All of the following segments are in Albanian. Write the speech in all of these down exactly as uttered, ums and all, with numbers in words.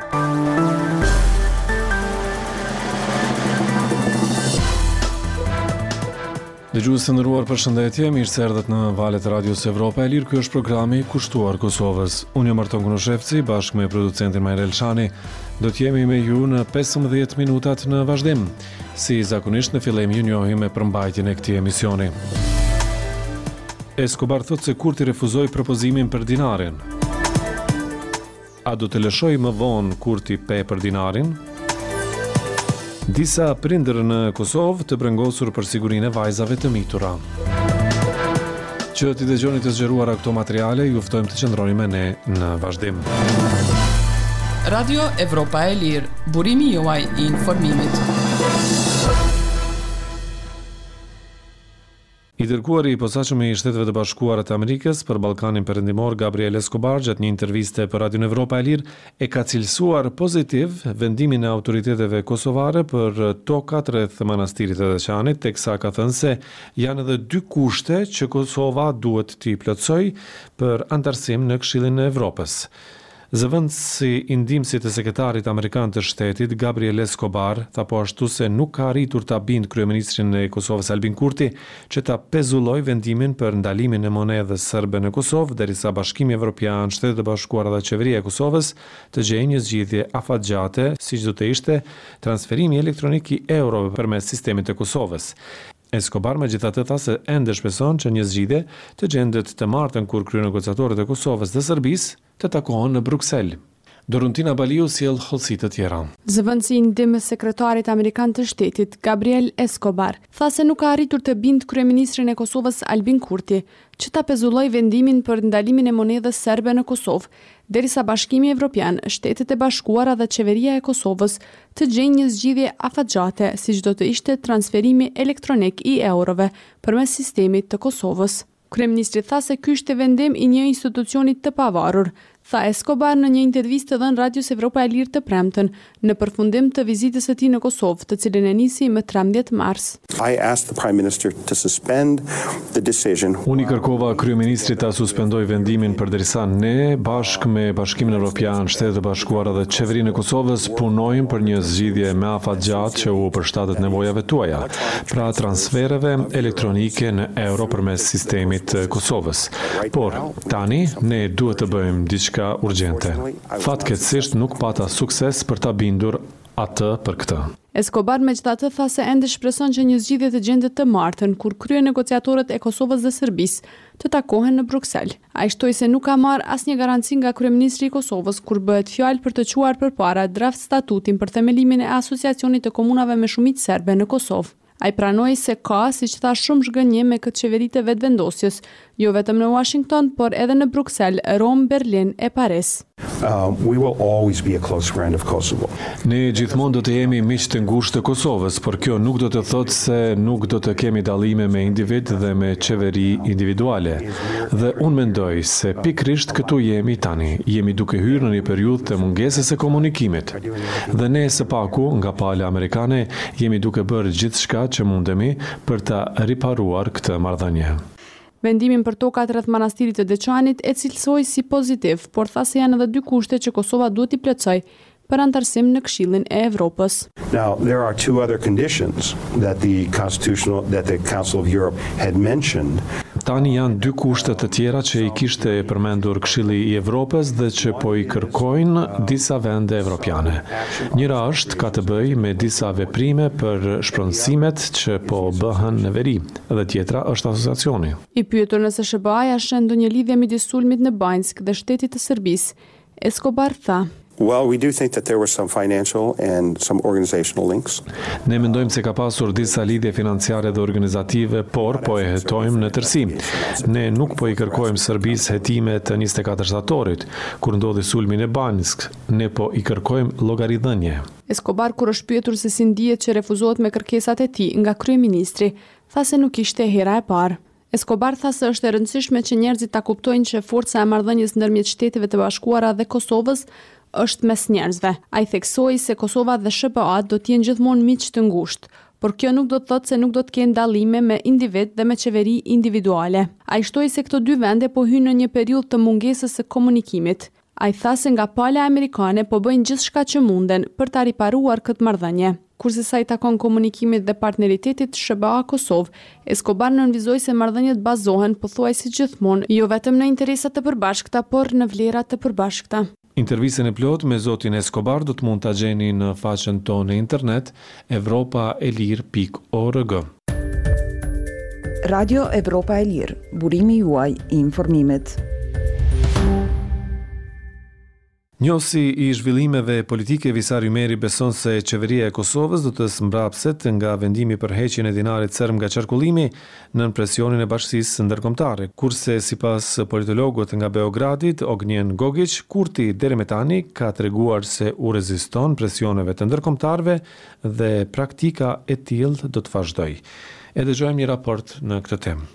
Dëgjues të nderuar, përshëndetje, mirë se erdhët në valët e Radios Evropa e Lirë. Ky është programi kushtuar Kosovës. Unë jam Arton Kunoshevci, bashkë me producentin Majrel Shani. Do të jemi me ju në pesëmbëdhjetë minutat në vazhdim. Si zakonisht, në fillim ju njohim me përmbajtjen e këtij emisioni. Escobar thotë se Kurti refuzoi propozimin për dinarin. A do të lëshoj më vonë Kurti pe për dinarin? Disa prindër në Kosovë të brengosur për sigurinë e vajzave të mitura. Që t'i dëgjoni të zgjeruara këto materiale, ju ftojmë të qëndroni me ne në vazhdim. Radio Evropa e Lirë, burimi juaj i informimit. I dërguari i posaçëm i Shteteve të Bashkuara të Amerikës për Ballkanin Perëndimor, Gabriel Escobar, gjatë një interviste për Radio Evropa e Lirë, e ka cilësuar pozitiv vendimin e autoriteteve kosovare për tokat rreth manastirit të Deçanit, teksa ka thënë se janë edhe dy kushte që Kosova duhet t'i plotësojë për antarësim në Këshillin e Evropës. Zëvendësi i ndihmësit të sekretarit amerikan të shtetit, Gabriel Escobar, tha po ashtu se nuk ka arritur ta bindë kryeministrin e Kosovës Albin Kurti që ta pezulloj vendimin për ndalimin e monedhës serbe në Kosovë, derisa Bashkimi Evropian, Shtetet e Bashkuara dhe Qeveria e Kosovës të gjejnë një zgjidhje afatgjate, siç do të ishte transferimi elektronik i eurove përmes sistemit të Kosovës. Escobar megjithatë tha se ende shpreson që një zgjidhje të gjendet të martën kur kryenegociatorët e Kosovës dhe Serbisë të takohen në Bruksel. Doruntina Baliu sjell hollësi të tjera. Zëvendësi i ndihmës sekretarit amerikan të shtetit, Gabriel Escobar, tha se nuk ka arritur të bindë kryeministrin e Kosovës Albin Kurti që ta pezulloj vendimin për ndalimin e monedhës serbe në Kosovë, derisa Bashkimi Evropian, Shtetet e Bashkuara dhe Qeveria e Kosovës të gjejnë një zgjidhje afatgjate, siç do të ishte transferimi elektronik i eurove përmes sistemit të Kosovës. Kryeministri tha se ky ishte vendim i një institucioni të pavarur, tha Escobar në një intervistë dhënë Radios Evropa e Lirë të premten, në përfundim të vizitës së tij në Kosovë, të cilën e nisi më trembëdhjetë mars. I asked the Prime Minister to suspend the decision. Unë i kërkova kryeministrit ta suspendoj vendimin përderisa ne, bashkë me Bashkimin Evropian, Shtetet e Bashkuara dhe Qeverinë e Kosovës, punojmë për një zgjidhje me afatgjatë që u përshtatet nevojave tuaja, pra transfereve elektronike në euro përmes sistemit të Kosovës. Por tani ne duhet të bëjmë diçka urgjente. Fatkeqësisht nuk pata sukses për ta bindur atë për këtë. Escobar megjithatë tha se ende shpreson që një zgjidhje të gjendet të martën kur kryenegociatorët e Kosovës dhe Serbisë të takohen në Bruksel. Ai shtoi se nuk ka marrë asnjë garanci nga kryeministri i Kosovës kur bëhet fjalë për të quar përpara draft statutin për themelimin e asociacionit të komunave me shumicë serbe në Kosovë. Ai pranoi se ka, siç tha, shumë zhgënjim me këtë qeveri të vetëvendosjes, jo vetëm në Washington, por edhe në Bruksel, Rom, Berlin e Paris. Uh, we will always be a close friend of Kosovo. Ne gjithmonë do të jemi miq të ngushtë të Kosovës, por kjo nuk do të thotë se nuk do të kemi dallime me individ dhe me qeveri individuale. Dhe unë mendoj se pikrisht këtu jemi tani. Jemi duke hyrë në një periudhë të mungesës së komunikimit. Dhe ne së paku, nga pala amerikane, jemi duke bërë gjithçka që mundemi për ta riparuar këtë marrëdhënie. Vendimin për tokat rreth manastirit të Deçanit e cilësoi si pozitiv, por tha se janë edhe dy kushte që Kosova duhet i plotësojë për antarësim në Këshillin e Evropës. Now, there are two other conditions that the constitutional that the Council of Europe had mentioned. Tani janë dy kushte të tjera që i kishte përmendur Këshilli i Evropës dhe që po i kërkojnë disa vende evropiane. Njëra është ka të bëjë me disa veprime për shpronësimet që po bëhen në veri, dhe tjetra është asociacioni. I pyetur nëse S B A-ja shën ndonjë lidhje midis sulmit në Banjsk dhe shtetit të Serbisë, Escobar tha: Well, we do think that there were some financial and some organizational links. Ne mendojmë se ka pasur disa lidhje financiare dhe organizative, por po e hetojmë në tërësi. Ne nuk po i kërkojmë Serbisë hetime të njëzet e katër shtatorit, kur ndodhi sulmi në Banjsk. Ne po i kërkojmë llogaridhënie. Escobar, kur është pyetur se si ndihet që refuzohet me kërkesat e tij nga kryeministri, tha se nuk ishte hera e parë. Escobar tha se është e rëndësishme që njerëzit ta kuptojnë që forca e marrëdhënies ndërmjet Shteteve të Bashkuara dhe Kosovës është mes njerëzve. Ai theksoi se Kosova dhe S B A do të jenë gjithmonë miq të ngushtë, por kjo nuk do të thotë se nuk do të kenë dallime me individ dhe me qeveri individuale. Ai shtoi se këto dy vende po hyjnë në një periudhë të mungesës së komunikimit. Ai tha se nga pala amerikane po bëjnë gjithçka që munden për ta riparuar këtë marrëdhënie. Kurse sa i takon komunikimit dhe partneritetit S B A Kosovë, Escobar nënvizoi se marrëdhëniet bazohen pothuajse gjithmonë jo vetëm në interesa të përbashkëta, por në vlera të përbashkëta. Intervistën e plot me zotin Escobar do të mund ta gjeni në faqen tonë në internet evropa e lirë pikë org. Radio Evropa e Lirë, burimi juaj i informimit. Njësi i zhvillimeve politike Visar Ymeri beson se qeveria e Kosovës do të smbrapset nga vendimi për heqjen e dinarit serb nga qarkullimi nën presionin e bashkisë ndërkombëtare, kurse sipas politologut nga Beogradit, Ognjen Gogić, Kurti deri më tani ka treguar se u reziston presioneve të ndërkombëtarëve dhe praktika e tillë do të vazhdojë. E dëgjojmë një raport në këtë temë.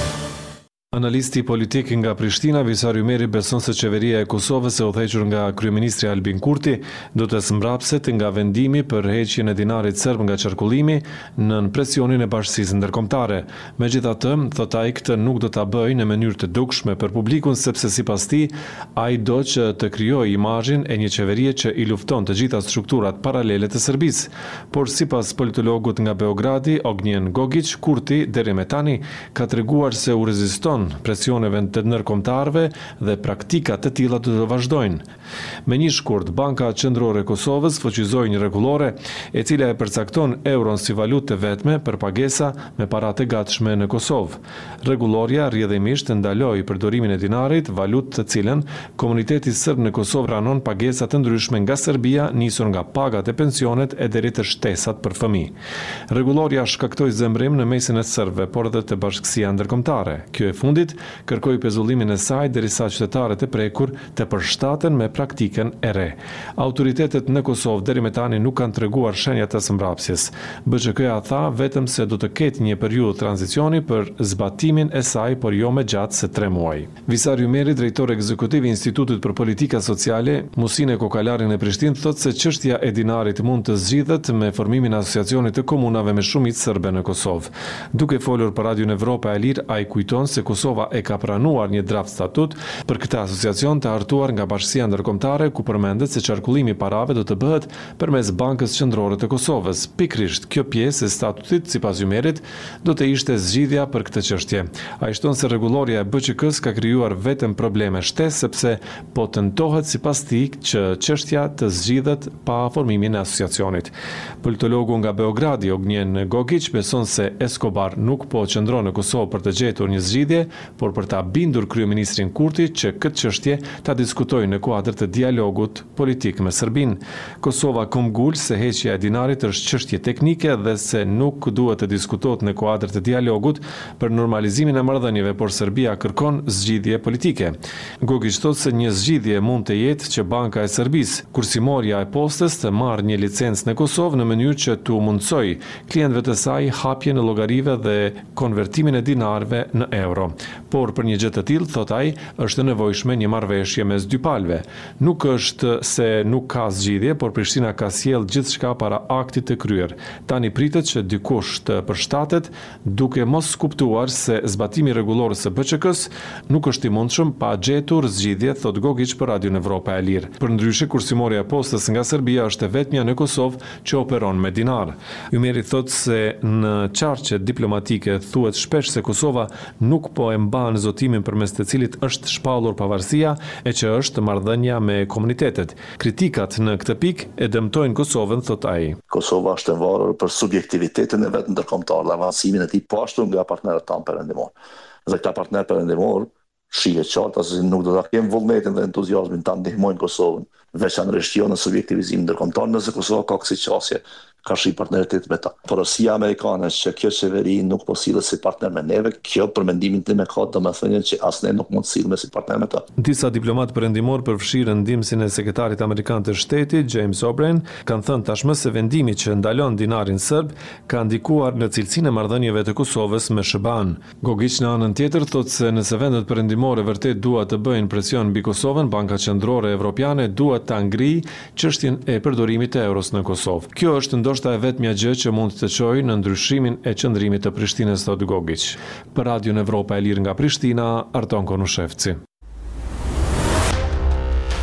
Analisti politik nga Prishtina, Visar Ymeri beson se qeveria e Kosovës e udhëhequr nga kryeministri Albin Kurti do të smbrapset nga vendimi për heqjen e dinarit serb nga qarkullimi nën presionin e bashkisë ndërkombëtare. Megjithatë, thot ai, këtë nuk do ta bëjë në mënyrë të dukshme për publikun, sepse sipas tij ai do që të krijojë imazhin e një qeverie që i lufton të gjitha strukturat paralele të Serbisë. Por sipas politologut nga Beogradi, Ognjen Gogić, Kurti deri më tani ka treguar se u reziston presioneve të ndërkombëtarëve dhe praktikat të tilla do të vazhdojnë. Me një shkurt, Banka Qendrore e Kosovës fuqizoi një rregullore e cila e përcakton euron si valutë të vetme për pagesa me para të gatshme në Kosovë. Rregulloria rrjedhimisht ndaloi përdorimin e dinarit, valutë të cilën komuniteti serb në Kosovë pranon pagesa të ndryshme nga Serbia, nisur nga pagat e pensionet e deri të shtesat për fëmijë. Rregulloria shkaktoi zemrim në mesin e serbëve, por edhe të bashkësia ndërkombëtare. Kjo e fundit kërkoi pezullimin e saj derisa qytetarët e prekur të përshtaten me praktikën e re. Autoritetet në Kosovë deri më tani nuk kanë treguar shenja të smbrapsjes. B Q K-ja tha vetëm se do të ketë një periudhë tranzicioni për zbatimin e saj, por jo më gjatë se tre muaj. Visar Ymeri, drejtor ekzekutiv i Institutit për Politika Sociale, Musine Kokalarin e Prishtinë, thotë se çështja e dinarit mund të zgjidhet me formimin e asociacionit të komunave me shumicë serbe në Kosovë. Duke folur për Radion Evropa e Lirë, ai kujton se Kosova e ka pranuar një draft statut për këtë asociacion të hartuar nga Bashkia Ndërkombëtare, ku përmendet se qarkullimi i parave do të bëhet përmes Bankës Qendrore të Kosovës. Pikërisht kjo pjesë e statutit, sipas Ymerit, do të ishte zgjidhja për këtë çështje. Ai shton se rregulloria e B Q K-s ka krijuar vetëm probleme shtesë, sepse po tentohet sipas tij që çështja të zgjidhet pa formimin e asociacionit. Politologu nga Beogradi, Ognjen Gogić, beson se Escobar nuk po qëndron në Kosovë për të gjetur një zgjidhje, por për ta bindur kryeministrin Kurti që këtë çështje ta diskutojë në kuadër të dialogut politik me Serbinë. Kosova kumgul se heqja e dinarit është çështje teknike dhe se nuk duhet të diskutohet në kuadër të dialogut për normalizimin e marrëdhënieve, por Serbia kërkon zgjidhje politike. Gogić thotë se një zgjidhje mund të jetë që Banka e Serbisë, kursimorja e postës, të marrë një licencë në Kosovë në mënyrë që të mundsoj klientëve të saj hapjen e llogarive dhe konvertimin e dinarëve në euro. Por për një gjë të tillë, thot ai, është nevojshme një marrëveshje mes dy palëve. Nuk është se nuk ka zgjidhje, por Prishtina ka sjell gjithçka para aktit të kryer. Tani pritet që dikush të përshtatet, duke mos kuptuar se zbatimi rregullor së B Q K-s nuk është i mundshëm pa gjetur zgjidhje, thot Gogić për Radion Evropa e Lirë. Përndryshe, kursimorja e postës nga Serbia është e vetmja në Kosovë që operon me dinar. Ymeri thotë se në çarqe diplomatike thuhet shpesh se Kosova nuk po e mban zotimin përmes të cilit është shpallur pavarësia e që është marrëdhënia me komunitetet. Kritikat në këtë pikë e dëmtojnë Kosovën, thot ai. Kosova është e varur për subjektivitetin e vet ndërkombëtar, avancimin e tij po ashtu nga partnerët tanë perëndimor. Dhe këta partnerë perëndimor shihet qartë se nuk do ta kemë vullnetin dhe entuziazmin ta ndihmojnë Kosovën, veçanërisht jo në subjektivizim ndërkombëtar, nëse Kosova ka kësi qasje ka shi partneritet me ta. Porosia amerikane që kjo qeveri nuk po sillet si partner me neve, kjo për mendimin tim e ka domethënë që as ne nuk mund të sillemi si partner me ta. Disa diplomat perëndimor përfshirën ndihmësin e sekretarit amerikan të shtetit, James O'Brien, kanë thënë tashmë se vendimi që ndalon dinarin serb ka ndikuar në cilësinë e marrëdhënieve të Kosovës me S B A-n. Gogić në anën tjetër thotë se nëse vendet perëndimore vërtet duan të bëjnë presion mbi Kosovën, Banka Qendrore Evropiane duhet ta ngrijë çështjen e përdorimit të euros në Kosovë. Kjo është ndoshta e vetmja gjë që mund të çojë në ndryshimin e qëndrimit të Prishtinës, thot Gogić. Për Radion Evropa e Lirë nga Prishtina, Arton Konushevci.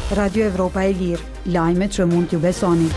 Radio Evropa e Lirë, lajmet që mund t'ju besoni.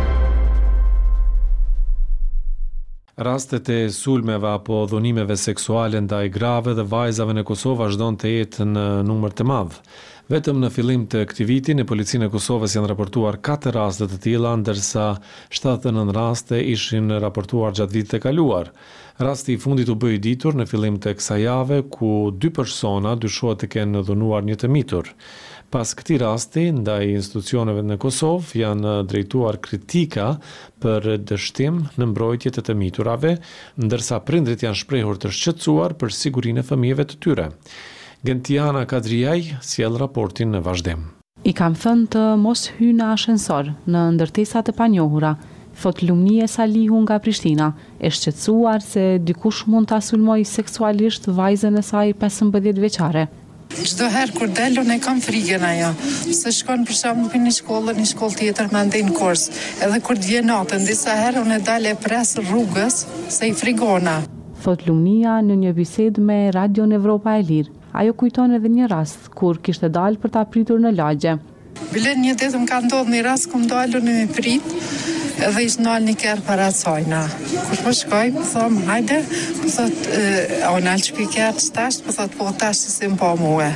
Rastet e sulmeve apo dhunimeve seksuale ndaj grave dhe vajzave në Kosovë vazhdon të jetë në numër të madh. Vetëm në fillim të këtij viti në policinë e Kosovës janë raportuar katër raste të tilla, ndërsa shtatëdhjetë e nëntë raste ishin raportuar gjatë vitit të kaluar. Rasti i fundit u bë i ditur në fillim të kësaj jave, ku dy persona dyshohet të kenë dhunuar një të mitur. Pas këtij rasti, ndaj institucioneve në Kosovë janë drejtuar kritika për dështim në mbrojtje të të miturave, ndërsa prindrit janë shprehur të shqetësuar për sigurinë e fëmijëve të tyre. Gentiana Kadriaj sjell raportin në vazhdim. I kam thënë të mos hyjë në ashensor në ndërtesa të panjohura, thot Lumnie Salihu nga Prishtina, e shqetësuar se dikush mund ta sulmojë seksualisht vajzën e saj pesëmbëdhjetë vjeçare. Çdo herë kur del unë kam frikën ajo, se shkon për shembull në një shkollë, në një shkollë tjetër më ndej në kurs. Edhe kur të vjen natën, disa herë unë dalë e pres rrugës se i frigona. Thot Lumnia në një bisedë me Radio Evropa e Lirë. Ajo kujton edhe një rast kur kishte dalë për ta pritur në lagje. Bile një ditë më ka ndodhur një rast ku më dalën në mi prit, edhe ishtë nalë një kërë para cajna. Kur po shkoj, më thomë, hajde, më thotë, a unë alë që pi kërë që tashtë, më thotë, po tashtë që si më po muë.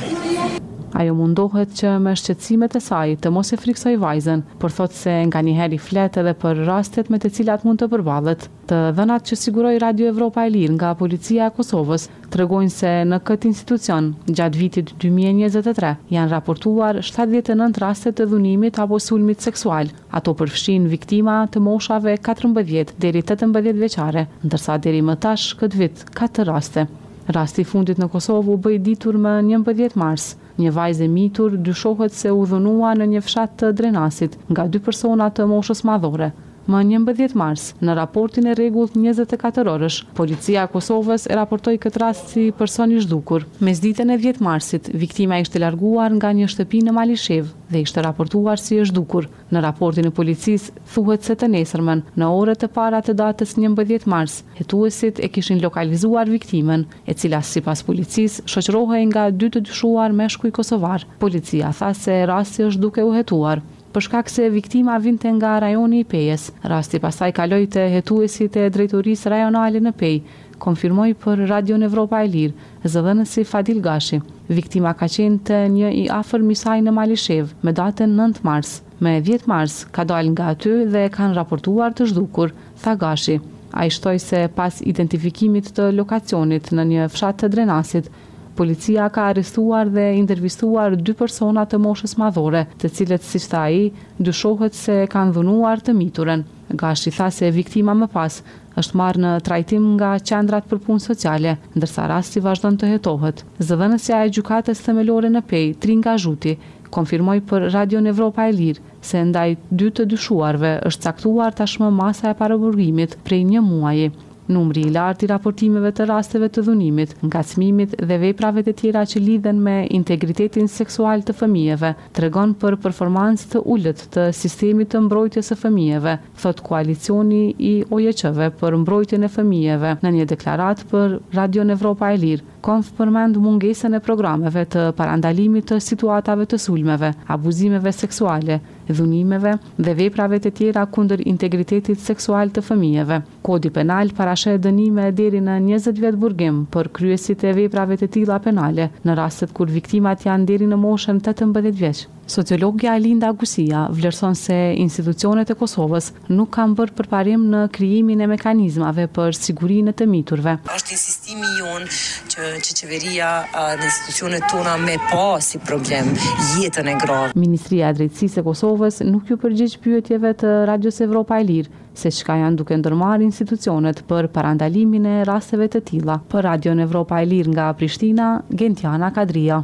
Ajo mundohet që me shqetësimet e saj të mos e friksoj vajzën, por thotë se nga njëherë i flet edhe për rastet me të cilat mund të përballet. Të dhënat që siguroi Radio Evropa e Lirë nga Policia e Kosovës tregojnë se në këtë institucion, gjatë vitit dy mijë e njëzet e tre, janë raportuar shtatëdhjetë e nëntë raste të dhunimit apo sulmit seksual. Ato përfshin viktima të moshave katërmbëdhjetë deri tetëmbëdhjetë vjeçare, ndërsa deri më tash këtë vit katër raste. Rasti i fundit në Kosovë u bë i ditur më njëmbëdhjetë mars. Një vajzë e mitur dyshohet se u dhunua në një fshat të Drenasit nga dy persona të moshës madhore. Më njëmbëdhjetë mars, në raportin e rregullt njëzet e katër orësh, Policia e Kosovës e raportoi këtë rast si person i zhdukur. Mesditën e dhjetë marsit, viktima ishte larguar nga një shtëpi në Malishev dhe ishte raportuar si e zhdukur. Në raportin e policisë thuhet se të nesërmen, në orët e para të datës njëmbëdhjetë mars, hetuesit e kishin lokalizuar viktimën, e cila sipas policisë shoqërohej nga dy të dyshuar meshkuj kosovar. Policia tha se rasti është duke u hetuar për shkak se viktima vinte nga rajoni i Pejës. Rasti pastaj kaloi te hetuesit e drejtorisë rajonale në Pejë, konfirmoi për Radio Evropa e Lirë zëdhënësi Fadil Gashi. Viktima ka qenë të një i afërm i saj në Malishev me datën nëntë mars. Me dhjetë mars ka dalë nga aty dhe e kanë raportuar të zhdukur, tha Gashi. Ai shtoi se pas identifikimit të lokacionit në një fshat të Drenasit, policia ka arrestuar dhe intervistuar dy persona të moshës madhore, të cilët, siç tha ai, dyshohet se kanë dhunuar të miturën. Gashi tha se viktima më pas është marrë në trajtim nga qendrat për punë sociale, ndërsa rasti vazhdon të hetohet. Zëdhënësja e gjykatës themelore në Pejë, Tringa Zhuti, konfirmoi për Radio Evropa e Lirë se ndaj dy të dyshuarve është caktuar tashmë masa e paraburgimit prej një muaji. Numri i lartë i raportimeve të rasteve të dhunimit, ngacmimit dhe veprave të tjera që lidhen me integritetin seksual të fëmijëve tregon për performancë të ulët të sistemit të mbrojtjes së fëmijëve, thot koalicioni i O J Q-ve për mbrojtjen e fëmijëve në një deklaratë për Radio Evropa e Lirë. Konf përmend mungesën e programeve të parandalimit të situatave të sulmeve, abuzimeve seksuale, dhunimeve dhe veprave të tjera kundër integritetit seksual të fëmijëve. Kodi penal parashet dënime deri në njëzet vjet burgim për kryesit e veprave të tilla penale në rastet kur viktimat janë deri në moshën tetëmbëdhjetë vjeç. Sociologja Linda Gusia vlerëson se institucionet e Kosovës nuk kanë bërë përparim në krijimin e mekanizmave për sigurinë e të miturve. Është insistimi jon që, që qeveria dhe institucionet tona me pa si problem jetën e grave. Ministria e Drejtësisë e Kosovës nuk ju përgjigj pyetjeve të Radios Evropa e Lirë se çka janë duke ndërmarrë institucionet për parandalimin e rasteve të tilla. Për Radio Evropa e Lirë nga Prishtina, Gentiana Kadria.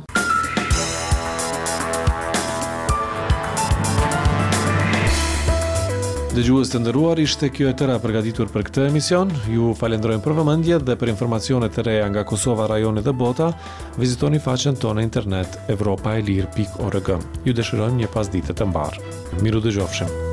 Dëgjues të nderuar, ishte kjo e tëra përgatitur për këtë emision. Ju falenderojmë për vëmendjen dhe për informacione të reja nga Kosova, rajoni dhe bota. Vizitoni faqen tonë internet evropaelir pikë org. Ju dëshirojmë një pasdite të mbarë. Miru dëgjofshim.